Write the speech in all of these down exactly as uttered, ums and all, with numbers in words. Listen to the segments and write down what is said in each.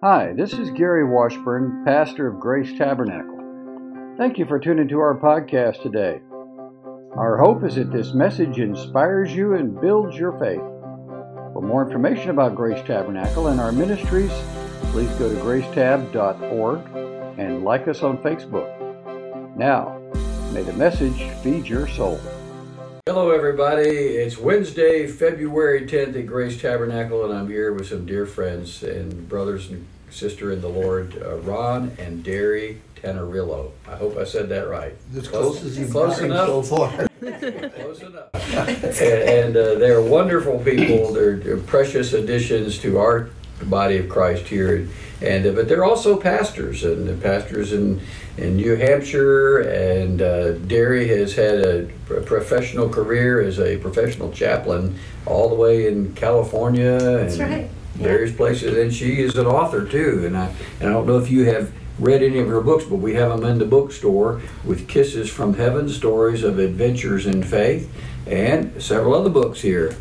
Hi, this is Gary Washburn, pastor of Grace Tabernacle. Thank you for tuning to our podcast today. Our hope is that this message inspires you and builds your faith. For more information about Grace Tabernacle and our ministries, please go to grace tab dot org and like us on Facebook. Now, may the message feed your soul. Hello everybody, it's Wednesday, February tenth at Grace Tabernacle, and I'm here with some dear friends and brothers and sister in the Lord, uh, Ron and Derry Tanarillo. I hope I said that right. As close, close as you've close enough so far. Close enough. and and uh, they're wonderful people. They're, they're precious additions to our body of Christ here, and uh, but they're also pastors, and the pastors in in New Hampshire, and uh, Derry has had a, a professional career as a professional chaplain all the way in California. That's and right. Various yeah. places, and she is an author too. And I and I don't know if you have read any of her books, but we have them in the bookstore with Kisses from Heaven, Stories of Adventures in Faith, and several other books here.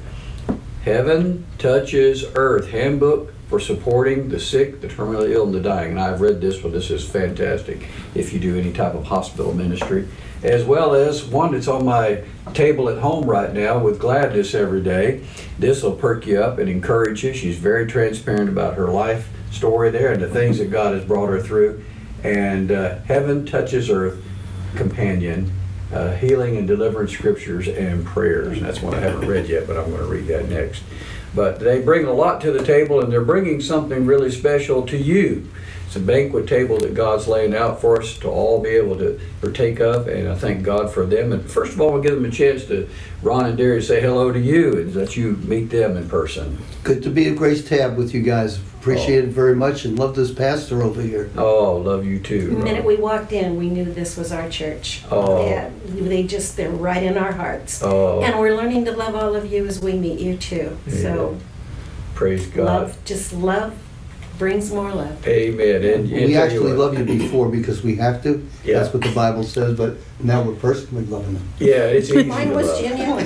Heaven Touches Earth, Handbook for Supporting the Sick, the Terminally Ill, and the Dying. And I've read this one. This is fantastic if you do any type of hospital ministry. As well as one that's on my table at home right now with Gladness Every Day. This will perk you up and encourage you. She's very transparent about her life story there and the things that God has brought her through. And uh, Heaven Touches Earth Companion, uh, Healing and Deliverance Scriptures and Prayers. And that's one I haven't read yet, but I'm going to read that next. But they bring a lot to the table, and they're bringing something really special to you. It's a banquet table that God's laying out for us to all be able to partake of, and I thank God for them. And first of all, we'll give them a chance to, Ron and Derry, say hello to you and let you meet them in person. Good to be at Grace Tab with you guys. Appreciate oh. it very much, and love this pastor over here. Oh, love you too. The Ron. minute we walked in, we knew this was our church. Oh. Yeah, they just, they're right in our hearts. Oh. And we're learning to love all of you as we meet you too. Yeah. So, praise God. Love, just love brings more love. Amen. And, and we actually you love you before because we have to. Yeah. That's what the Bible says, but now we're personally loving them. Yeah, it's easy Mine to was love. genuine.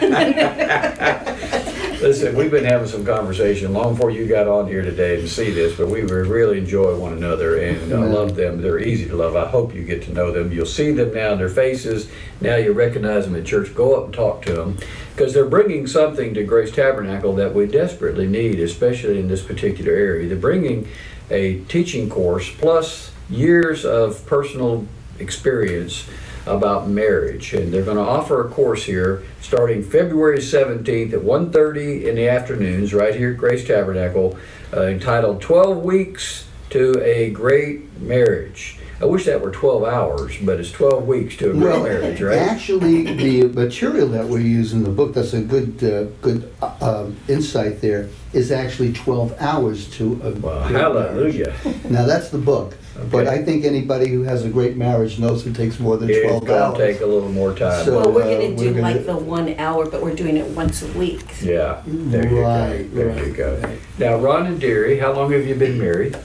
Listen, we've been having some conversation long before you got on here today to see this, but we really enjoy one another, and I love them. They're easy to love. I hope you get to know them. You'll see them now in their faces. Now you recognize them at church. Go up and talk to them, because they're bringing something to Grace Tabernacle that we desperately need, especially in this particular area. They're bringing a teaching course plus years of personal experience about marriage, and they're going to offer a course here starting February seventeenth at one thirty in the afternoons right here at Grace Tabernacle, uh, entitled twelve weeks to a Great Marriage. I wish that were twelve hours, but it's twelve weeks to a great well, marriage, right? Actually, the material that we use in the book, that's a good uh, good uh, insight there, is actually twelve hours to a Well, great hallelujah. marriage. Now, that's the book. Okay. But I think anybody who has a great marriage knows it takes more than twelve It's going hours. to take a little more time. So- Well, we're uh, going to do we're gonna- like the one hour, but we're doing it once a week. Yeah, there you Right, go. There right, you go. right. Now, Ron and Derry, how long have you been married?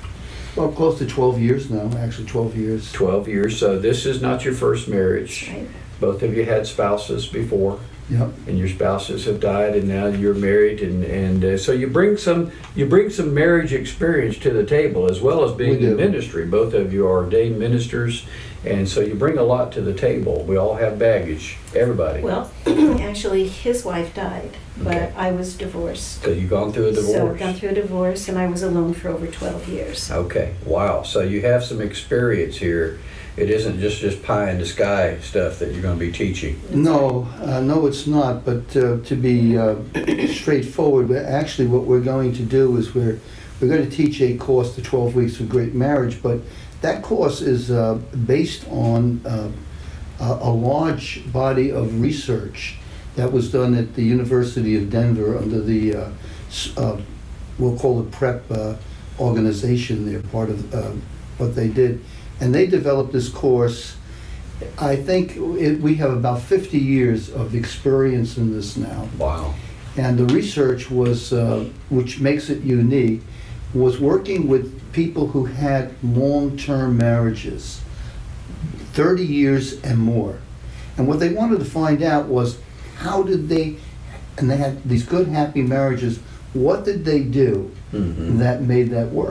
Well, close to twelve years now, actually twelve years. twelve years. So this is not your first marriage. Right. Both of you had spouses before, Yep. and your spouses have died, and now you're married, and and uh, so you bring some you bring some marriage experience to the table, as well as being We do. in ministry. Both of you are ordained ministers, and so you bring a lot to the table. We all have baggage. Everybody. Well, actually, his wife died, but Okay. I was divorced. So you've gone through a So divorce. gone through a divorce, and I was alone for over twelve years. Okay. Wow. So you have some experience here. It isn't just just pie in the sky stuff that you're going to be teaching. No, uh, no, it's not. But uh, to be uh, straightforward, we're- actually, what we're going to do is we're we're going to teach a course, the twelve Weeks of Great Marriage. But that course is uh, based on uh, a, a large body of research that was done at the University of Denver under the uh, s- uh, we'll call it PrEP uh, organization. They're part of uh, what they did. And they developed this course. I think it, we have about fifty years of experience in this now. Wow. And the research was, uh, which makes it unique, was working with people who had long-term marriages, thirty years and more. And what they wanted to find out was, how did they, and they had these good, happy marriages, what did they do Mm-hmm. that made that work?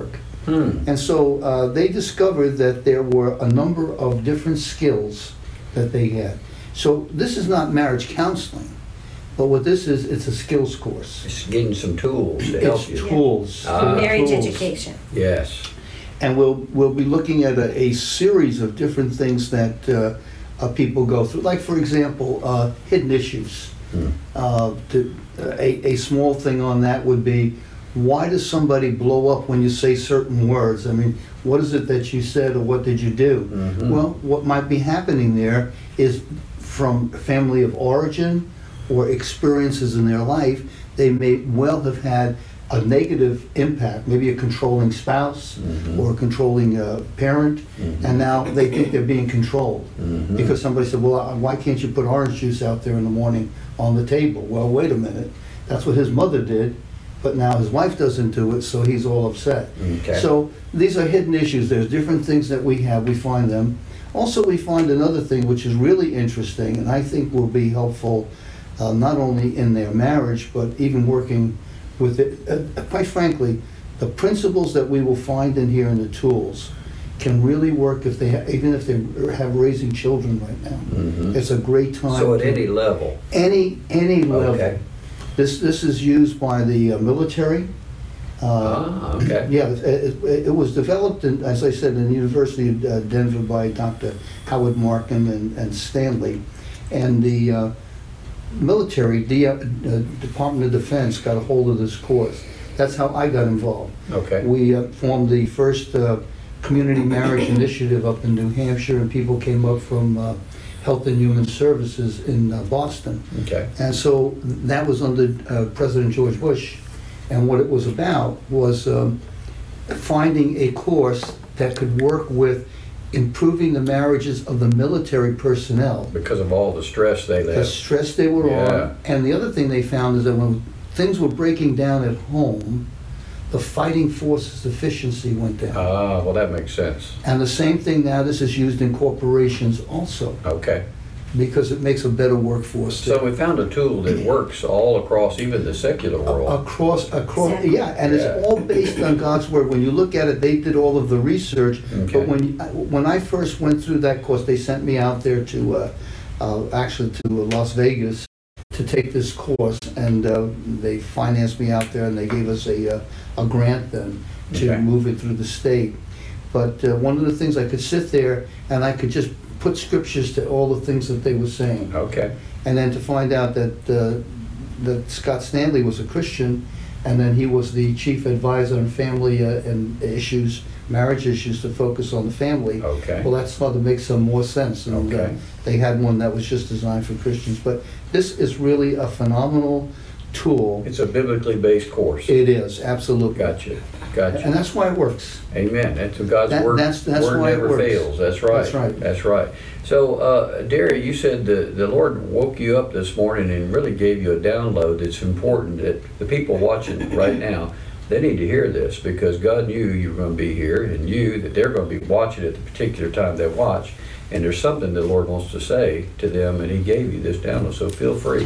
Hmm. And so uh, they discovered that there were a number of different skills that they had. So this is not marriage counseling, but what this is, it's a skills course. It's getting some tools to help It's you. tools. Ah. Marriage Tools. education. Yes. And we'll, we'll be looking at a, a series of different things that uh, uh, people go through. Like, for example, uh, hidden issues. Hmm. Uh, to, a, a small thing on that would be, why does somebody blow up when you say certain words? I mean, what is it that you said or what did you do? Mhm. Well, what might be happening there is from family of origin or experiences in their life, they may well have had a negative impact, maybe a controlling spouse Mhm. or a controlling uh, parent, Mhm. and now they think they're being controlled. Mhm. Because somebody said, well, uh, why can't you put orange juice out there in the morning on the table? Well, wait a minute, that's what his mother did, but now his wife doesn't do it, so he's all upset. Okay. So these are hidden issues. There's different things that we have, we find them. Also, we find another thing which is really interesting, and I think will be helpful uh, not only in their marriage, but even working with it. Uh, quite frankly, the principles that we will find in here in the tools can really work if they, ha- even if they have raising children right now. Mhm. It's a great time. So at to- any level. any any level. Okay. This this is used by the uh, military. Uh, Ah, okay. Yeah, it, it, it was developed, in, as I said, in the University of uh, Denver by Doctor Howard Markham and, and Stanley, and the uh, military, the uh, Department of Defense, got a hold of this course. That's how I got involved. Okay. We uh, formed the first uh, community marriage initiative up in New Hampshire, and people came up from uh, Health and Human Services in uh, Boston. Okay. And so that was under uh, President George Bush. And what it was about was um, finding a course that could work with improving the marriages of the military personnel, Because of all the stress they the live. stress they were Yeah. on. And the other thing they found is that when things were breaking down at home, the fighting forces efficiency went down. Ah, well, that makes sense. And the same thing now, this is used in corporations also, Okay. because it makes a better workforce. So we found a tool that works all across even the secular world. Across, across, Exactly. yeah, and Yeah. it's all based on God's word. When you look at it, they did all of the research. Okay. But when, you- when I first went through that course, they sent me out there to, uh, uh, actually to Las Vegas to take this course, and uh, they financed me out there, and they gave us a, uh, a grant then to Okay. move it through the state. But uh, one of the things, I could sit there and I could just put scriptures to all the things that they were saying. Okay. And then to find out that, uh, that Scott Stanley was a Christian, and then he was the chief advisor on family uh, and issues, marriage issues, to focus on the family. Okay. Well, that started to make some more sense. And uh, Okay. they had one that was just designed for Christians. But this is really a phenomenal tool. It's a biblically based course. It is, absolutely. Gotcha. And Gotcha. that's why it works. Amen. That's God's That- word. that's- that's word why it never works. fails. That's right. That's right. That's right. So, uh, Derry, you said the, the Lord woke you up this morning and really gave you a download that's important, that the people watching right now, they need to hear this, because God knew you were going to be here, and knew that they're going to be watching at the particular time they watch. And there's something the Lord wants to say to them, and He gave you this download. So feel free.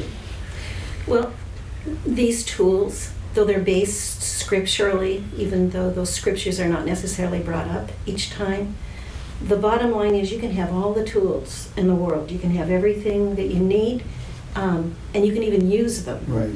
Well, these tools, though they're based scripturally, even though those scriptures are not necessarily brought up each time, the bottom line is you can have all the tools in the world. You can have everything that you need, um, and you can even use them. Right.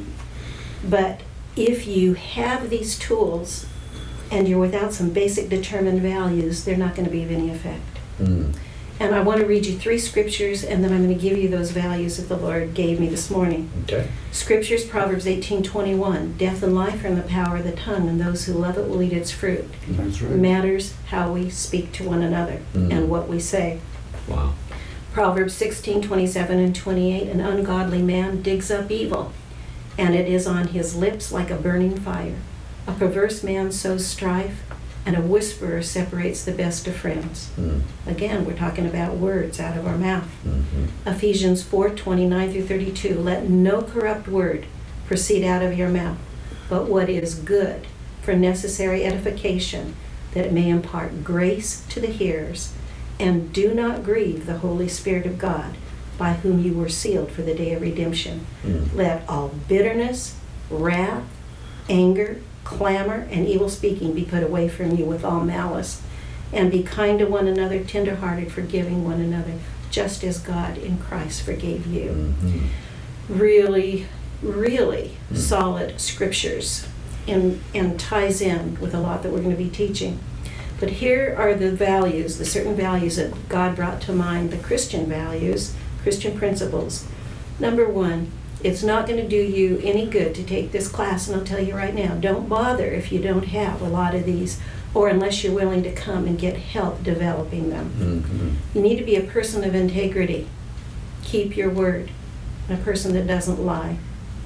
But if you have these tools and you're without some basic determined values, they're not going to be of any effect. Mm. And I want to read you three scriptures, and then I'm going to give you those values that the Lord gave me this morning. Okay. Scriptures, Proverbs eighteen twenty-one. Death and life are in the power of the tongue, and those who love it will eat its fruit. That's right. Matters how we speak to one another Mm. and what we say. Wow. Proverbs sixteen twenty-seven and twenty-eight. An ungodly man digs up evil, and it is on his lips like a burning fire. A perverse man sows strife, and a whisperer separates the best of friends. Mm. Again, we're talking about words out of our mouth. Mm-hmm. Ephesians four twenty-nine through thirty-two. Let no corrupt word proceed out of your mouth, but what is good for necessary edification, that it may impart grace to the hearers. And do not grieve the Holy Spirit of God, by whom you were sealed for the day of redemption. Mm. Let all bitterness, wrath, anger, clamor, and evil speaking be put away from you with all malice. And be kind to one another, tenderhearted, forgiving one another, just as God in Christ forgave you. Mm-hmm. Really, really Mm. solid scriptures, and, and ties in with a lot that we're going to be teaching. But here are the values, the certain values that God brought to mind, the Christian values, Christian principles. Number one, it's not going to do you any good to take this class, and I'll tell you right now, don't bother if you don't have a lot of these, or unless you're willing to come and get help developing them. Mm-hmm. You need to be a person of integrity. Keep your word. A person that doesn't lie.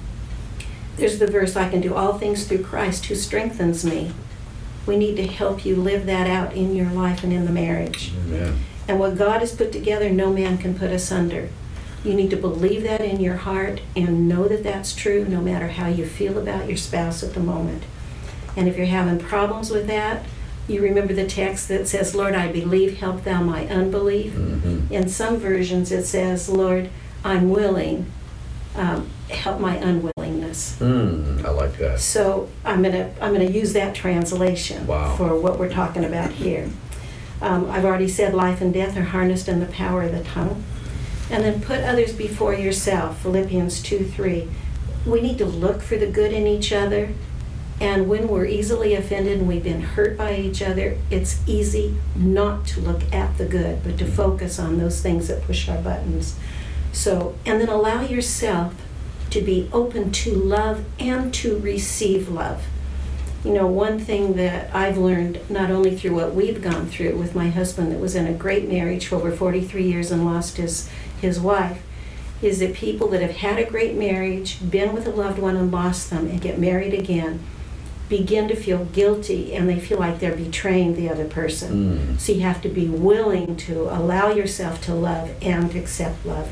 There's the verse, I can do all things through Christ who strengthens me. We need to help you live that out in your life and in the marriage. Amen. And what God has put together, no man can put asunder. You need to believe that in your heart and know that that's true, no matter how you feel about your spouse at the moment. And if you're having problems with that, you remember the text that says, Lord, I believe, help thou my unbelief. Mm-hmm. In some versions it says, Lord, I'm willing, um, help my unwillingness. Mm, I like that. So I'm gonna I'm gonna use that translation Wow. for what we're talking about here. Um, I've already said life and death are harnessed in the power of the tongue. And then put others before yourself, Philippians two three. We need to look for the good in each other. And when we're easily offended and we've been hurt by each other, it's easy not to look at the good, but to focus on those things that push our buttons. So, and then allow yourself to be open to love and to receive love. You know, one thing that I've learned, not only through what we've gone through with my husband that was in a great marriage for over forty-three years and lost his, his wife, is that people that have had a great marriage, been with a loved one and lost them, and get married again, begin to feel guilty, and they feel like they're betraying the other person. Mm. So you have to be willing to allow yourself to love and accept love.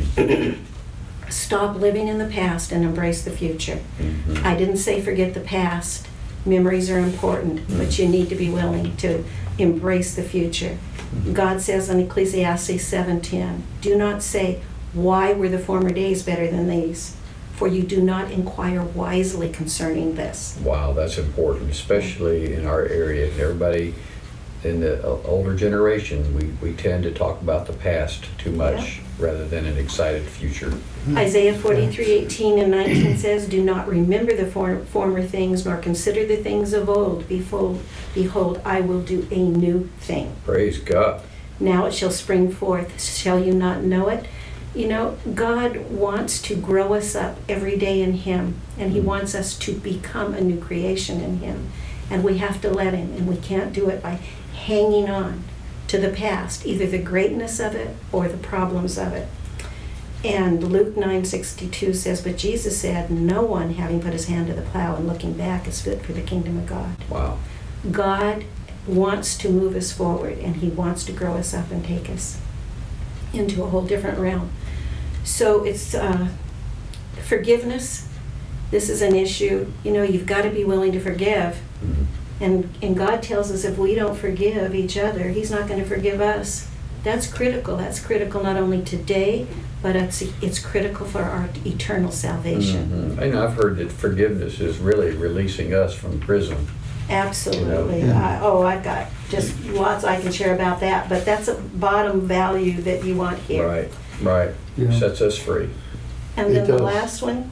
Stop living in the past and embrace the future. Mm-hmm. I didn't say forget the past. Memories are important, Mm. but you need to be willing to embrace the future. Mm-hmm. God says in Ecclesiastes seven ten, do not say, why were the former days better than these? For you do not inquire wisely concerning this. Wow, that's important, especially in our area. Everybody in the o- older generation, we, we tend to talk about the past too much rather than an excited future. Isaiah forty-three eighteen and nineteen says, do not remember the for- former things, nor consider the things of old. Behold, behold, I will do a new thing. Praise God. Now it shall spring forth. Shall you not know it? You know, God wants to grow us up every day in Him, and He wants us to become a new creation in Him. And we have to let Him, and we can't do it by hanging on to the past, either the greatness of it or the problems of it. And Luke nine sixty-two says, but Jesus said, no one having put his hand to the plow and looking back is fit for the kingdom of God. Wow. God wants to move us forward, and He wants to grow us up and take us into a whole different realm. So it's uh, forgiveness. This is an issue. You know, you've got to be willing to forgive. Mm-hmm. And, and God tells us if we don't forgive each other, He's not going to forgive us. That's critical. That's critical not only today, but it's, it's critical for our eternal salvation. Mm-hmm. And I've heard that forgiveness is really releasing us from prison. Absolutely. You know, I, oh, I've got just lots I can share about that, but that's a bottom value that you want here. Right, right. Yeah. Sets us free. And It then the does. last one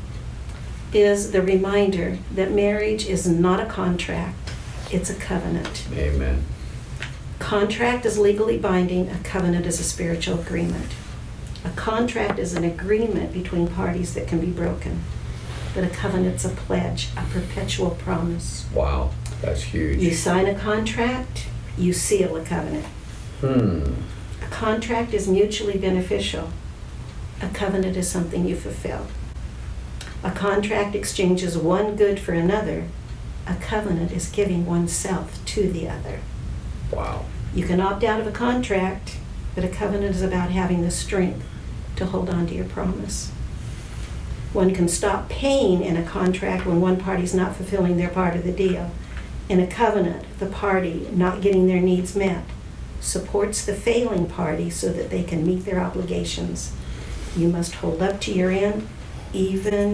is the reminder that marriage is not a contract, it's a covenant. Amen. Contract is legally binding, a covenant is a spiritual agreement. A contract is an agreement between parties that can be broken, but a covenant's a pledge, a perpetual promise. Wow, that's huge. You sign a contract, you seal a covenant. Hmm. A contract is mutually beneficial. A covenant is something you fulfill. A contract exchanges one good for another. A covenant is giving oneself to the other. Wow. You can opt out of a contract, but a covenant is about having the strength to hold on to your promise. One can stop paying in a contract when one party's not fulfilling their part of the deal. In a covenant, the party not getting their needs met supports the failing party so that they can meet their obligations. You must hold up to your end, even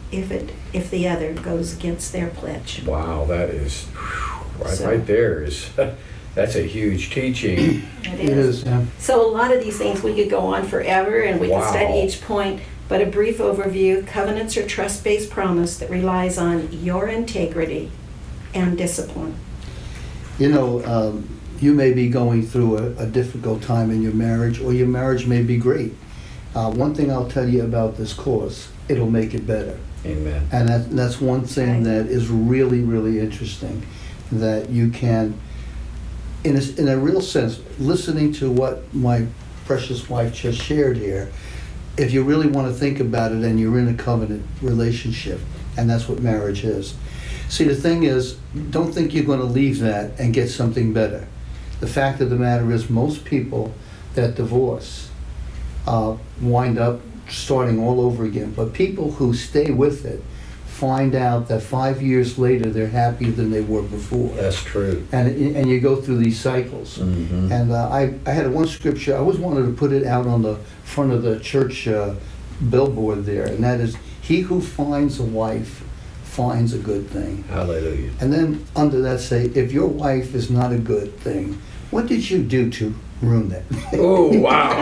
if it if the other goes against their pledge. Wow, that is, whew, right, So- right there is, that's a huge teaching. It It is, yeah. So a lot of these things, we could go on forever and we Wow. could study each point, but a brief overview: covenants are trust-based promise that relies on your integrity and discipline. You know, um, you may be going through a, a difficult time in your marriage, or your marriage may be great. Uh, one thing I'll tell you about this course, it'll make it better. Amen. And that, that's one thing Right. that is really, really interesting, that you can, in a, in a real sense, listening to what my precious wife just shared here, if you really want to think about it and you're in a covenant relationship, and that's what marriage is. See, the thing is, don't think you're going to leave that and get something better. The fact of the matter is, most people that divorce uh, wind up starting all over again. But people who stay with it find out that five years later they're happier than they were before. That's true. And and you go through these cycles. Mhm. And uh, I, I had one scripture, I always wanted to put it out on the front of the church uh, billboard there, and that is, he who finds a wife finds a good thing. Hallelujah. And then under that say, if your wife is not a good thing, what did you do to ruin it? Oh, wow.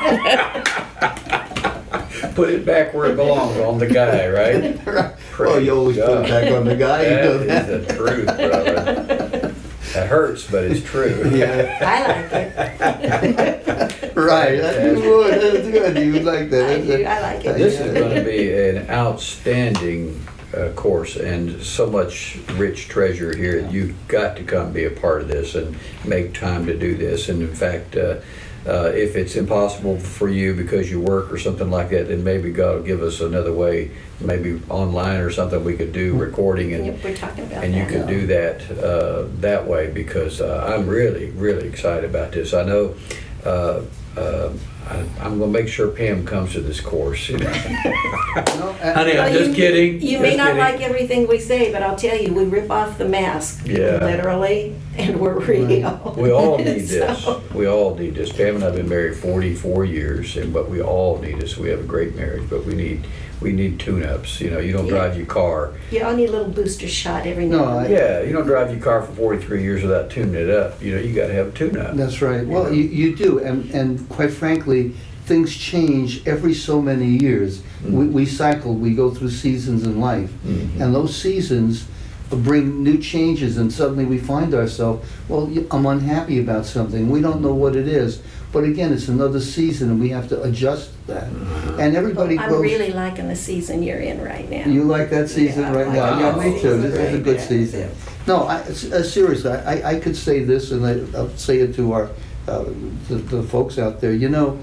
Put it back where it belongs, on the guy, right? Right. Praise Oh, you always put God. it back on the guy, you know That that. is the truth, brother. That hurts, but it's true. Yeah. I like it. Right, that's good, that's good, you like that. I do, I like it. This is going to be an outstanding uh, course, and so much rich treasure here. You've got to come be a part of this and make time to do this. And in fact, uh, uh, if it's impossible for you because you work or something like that, then maybe God will give us another way, maybe online or something we could do recording, and Yep, we're talking about and you that. could do that uh, that way, because uh, I'm really, really excited about this. I know uh, uh, I, I'm going to make sure Pam comes to this course. You know? No, uh, Honey, I'm Well, just you- kidding. You just may not kidding. like everything we say, but I'll tell you, we rip off the mask, Yeah. literally, and we're real. We all need this. So- We all need this. Pam and I have been married forty-four years, and but we all need this. We have a great marriage, but we need we need tune-ups. You know, you don't Yeah. drive your car. You all need a little booster shot every No, now and I- then. Yeah, you don't drive your car for forty-three years without tuning it up. You know, you got to have a tune-up. That's right. Well, you, you do, and, and quite frankly, things change every so many years. We, we cycle, we go through seasons in life, Mhm. and those seasons bring new changes, and suddenly we find ourselves, well, y- I'm unhappy about something. We don't know what it is, but again, it's another season, and we have to adjust that. And everybody I'm goes. really liking the season you're in right now. You like that season Yeah, I right like now? Yeah, that me too. This is a season good right season. now. No, I, s- uh, seriously, I, I could say this, and I, I'll say it to our, uh, the, the folks out there. You know,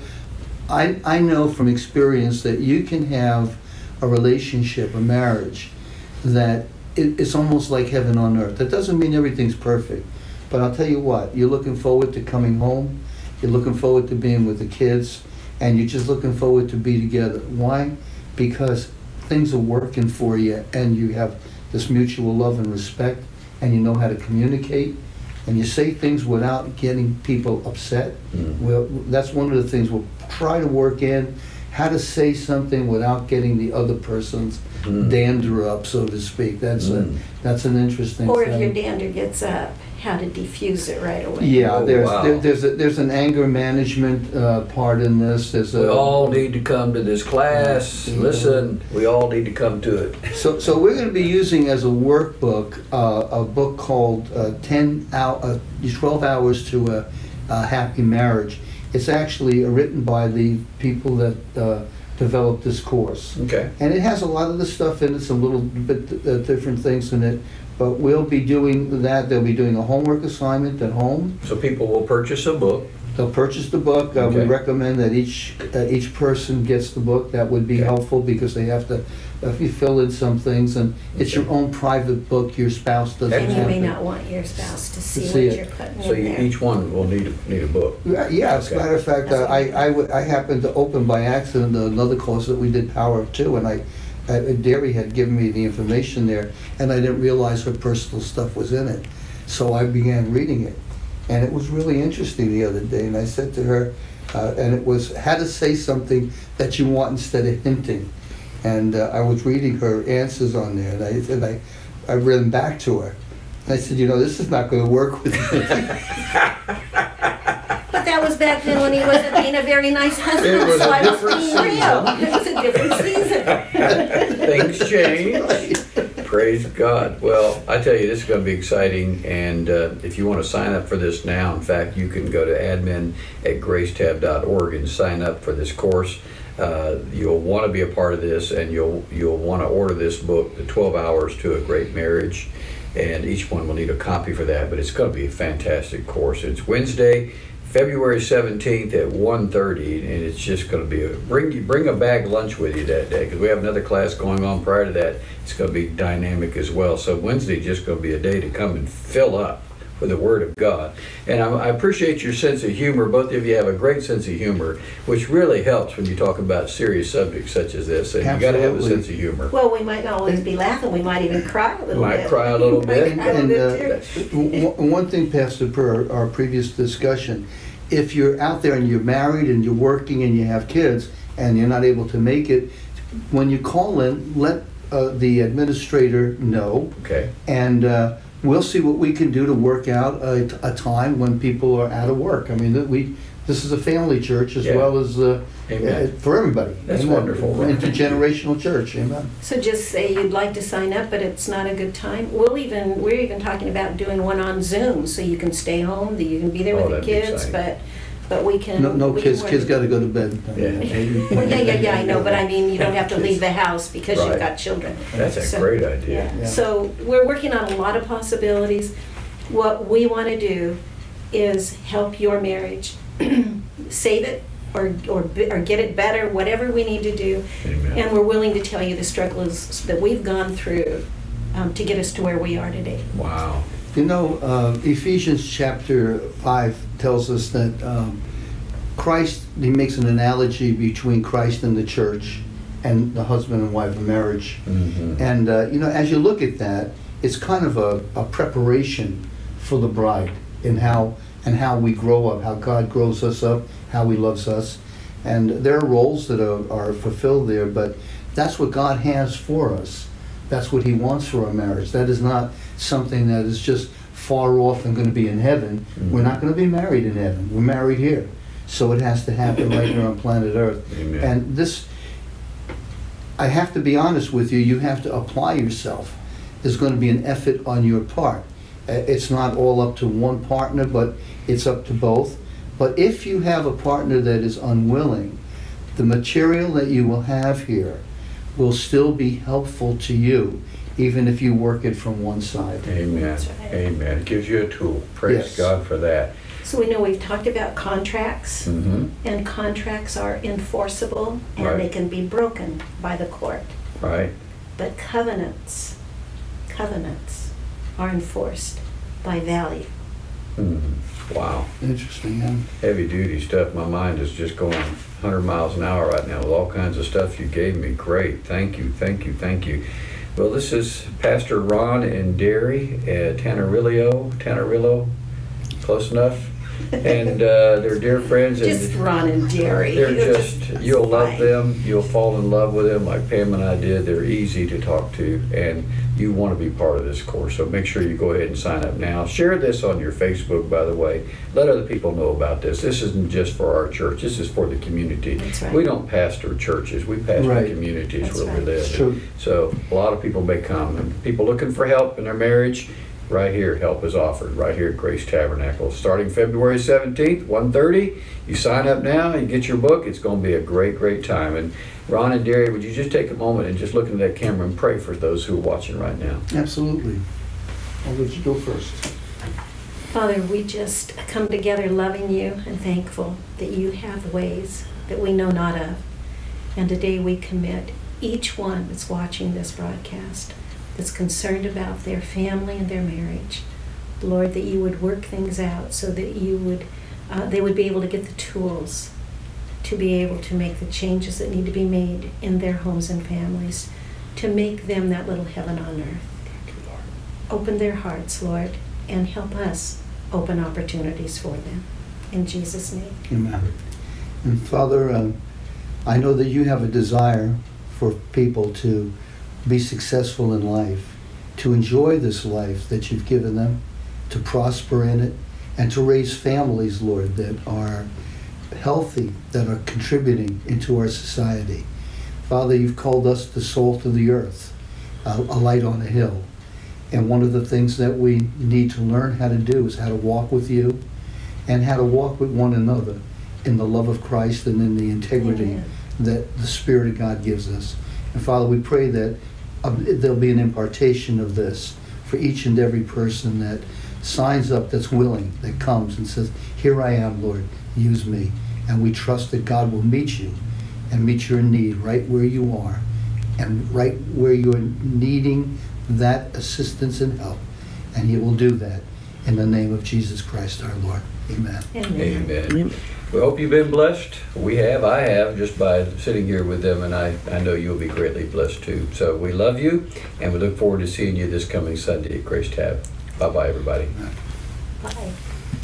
I, I know from experience that you can have a relationship, a marriage, that it, it's almost like heaven on earth. That doesn't mean everything's perfect, but I'll tell you what, you're looking forward to coming home, you're looking forward to being with the kids, and you're just looking forward to be together. Why? Because things are working for you, and you have this mutual love and respect, and you know how to communicate, and you say things without getting people upset. Mm. Well, that's one of the things we'll try to work in, how to say something without getting the other person's Mm. dander up, so to speak. That's Mm. a, that's an interesting Or if thing. your dander gets up, how to diffuse it right away. Yeah, Oh, there's, wow. there- there's, a- there's an anger management uh, part in this. There's We a, all need to come to this class. Yeah. Listen, we all need to come to it. So, so we're going to be using as a workbook uh, a book called uh, ten hour, uh, twelve hours to a, a Happy Marriage. It's actually written by the people that uh, developed this course. Okay. And it has a lot of the stuff in it, some little bit uh, different things in it. But we'll be doing that. They'll be doing a homework assignment at home. So people will purchase a book. They'll purchase the book. Uh, We Okay. recommend that each, uh, each person gets the book. That would be Okay. helpful because they have to, if you fill in some things, and it's your Okay. own private book, your spouse doesn't And you have may to. not want your spouse to see see what it. you're putting So in you, there. each one will need a, need a book. Yeah, yeah, as a Okay. matter of fact, uh, I, I would- I happened to open by accident another course that we did, Power of Two, and I, uh, Derry had given me the information there, and I didn't realize her personal stuff was in it. So I began reading it, and it was really interesting the other day, and I said to her, uh, and it was how to say something that you want instead of hinting. And uh, I was reading her answers on there, and I and I, I read them back to her. And I said, you know, this is not going to work with me. But that was back then when he wasn't being a very nice husband, It was so a I was different being season. real. It was a different season. Things change. Praise God. Well, I tell you, this is going to be exciting, and uh, if you want to sign up for this now, in fact, you can go to admin at gracetab dot org and sign up for this course. Uh, you'll want to be a part of this, and you'll you'll want to order this book, The twelve Hours to a Great Marriage, and each one will need a copy for that, but it's going to be a fantastic course. It's Wednesday, February seventeenth at one thirty, and it's just going to be a bring bring a bag lunch with you that day, because we have another class going on prior to that. It's going to be dynamic as well. So Wednesday is just going to be a day to come and fill up with the Word of God. And I, I appreciate your sense of humor. Both of you have a great sense of humor, which really helps when you talk about serious subjects such as this. And you got to have a Absolutely. sense of humor. Well, we might not always be laughing. We might even cry a little Might bit. cry a little bit. Might cry a And, little uh, bit too. w- one thing, Pastor, per our, our previous discussion, if you're out there and you're married and you're working and you have kids and you're not able to make it, when you call in, let uh, the administrator know, Okay. and uh, we'll see what we can do to work out a, a time when people are out of work. I mean, that we this is a family church as Yeah. well as uh, Amen. uh, for everybody. That's Amen. wonderful. Intergenerational church. Amen. So just say you'd like to sign up, but it's not a good time. We'll even, we're even talking about doing one on Zoom, so you can stay home, that you can be there Oh, with the that'd be kids, exciting. but, but we can. No, no we kids. can Kids work- got to go to bed. Yeah. Well, yeah, yeah, yeah, I know, but I mean, you don't have to leave the house because Right. you've got children. That's a So- great idea. Yeah. Yeah. So we're working on a lot of possibilities. What we want to do is help your marriage, save it, or, or, bi- or get it better, whatever we need to do. Amen. And we're willing to tell you the struggles that we've gone through um, to get us to where we are today. Wow. You know, uh, Ephesians chapter five tells us that um, Christ, he makes an analogy between Christ and the church and the husband and wife of marriage. Mm-hmm. And, uh, you know, as you look at that, it's kind of a, a preparation for the bride in how, and how we grow up, how God grows us up, how he loves us. And there are roles that are, are fulfilled there, but that's what God has for us. That's what he wants for our marriage. That is not something that is just far off and going to be in heaven. Mhm. We're not going to be married in heaven. We're married here. So it has to happen right here on planet Earth. Amen. And this, I have to be honest with you, you have to apply yourself. There's going to be an effort on your part. Uh, It's not all up to one partner, but it's up to both. But if you have a partner that is unwilling, the material that you will have here will still be helpful to you, even if you work it from one side. Amen. That's right. Amen. It gives you a tool. Praise Yes. God for that. So we know we've talked about contracts, Mm-hmm. and contracts are enforceable, and Right. they can be broken by the court. Right. But covenants, covenants are enforced by value. Mm-hmm. Wow. Interesting, yeah. Heavy duty stuff. My mind is just going one hundred miles an hour right now with all kinds of stuff you gave me. Great. Thank you. Thank you. Thank you. Well, this is Pastor Ron and Derry at Tanarillo. Tanarillo. Close enough. And uh, they're dear friends. And Just Ron and Jerry. They're just, you'll love fine. them, you'll fall in love with them like Pam and I did. They're easy to talk to, and you want to be part of this course. So make sure you go ahead and sign up now. Share this on your Facebook, by the way. Let other people know about this. This isn't just for our church, this is for the community. That's right. We don't pastor churches, we pastor Right. communities That's where right. we live. It's true. So a lot of people may come, and people looking for help in their marriage, right here, help is offered, right here at Grace Tabernacle. Starting February seventeenth, one thirty, you sign up now, you get your book, it's going to be a great, great time. And Ron and Derry, would you just take a moment and just look into that camera and pray for those who are watching right now? Absolutely. I'll let you go first. Father, we just come together loving you and thankful that you have ways that we know not of. And today we commit each one that's watching this broadcast, that's concerned about their family and their marriage. Lord, that you would work things out so that you would, uh, they would be able to get the tools to be able to make the changes that need to be made in their homes and families, to make them that little heaven on earth. Open their hearts, Lord, and help us open opportunities for them. In Jesus' name. Amen. And Father, uh, I know that you have a desire for people to be successful in life, to enjoy this life that you've given them, to prosper in it, and to raise families, Lord, that are healthy, that are contributing into our society. Father, you've called us the salt of the earth, a, a light on a hill. And one of the things that we need to learn how to do is how to walk with you and how to walk with one another in the love of Christ and in the integrity Amen. that the Spirit of God gives us. And Father, we pray that um, there'll be an impartation of this for each and every person that signs up, that's willing, that comes and says, here I am, Lord, use me. And we trust that God will meet you and meet your need right where you are and right where you're needing that assistance and help. And he will do that in the name of Jesus Christ our Lord. Amen. Amen. Amen. We hope you've been blessed. We have. I have, just by sitting here with them, and I, I know you'll be greatly blessed too. So we love you, and we look forward to seeing you this coming Sunday at Grace Tab. Bye-bye, everybody. Bye.